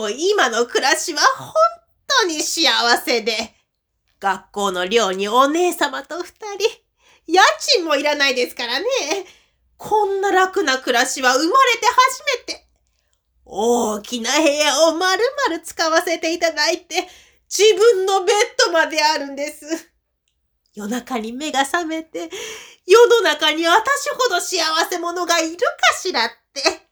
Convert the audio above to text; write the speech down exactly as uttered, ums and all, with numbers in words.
も今の暮らしは本当に幸せで、学校の寮にお姉様と二人、家賃もいらないですからね。こんな楽な暮らしは生まれて初めて。大きな部屋をまるまる使わせていただいて、自分のベッドまであるんです。夜中に目が覚めて、世の中に私ほど幸せ者がいるかしらって。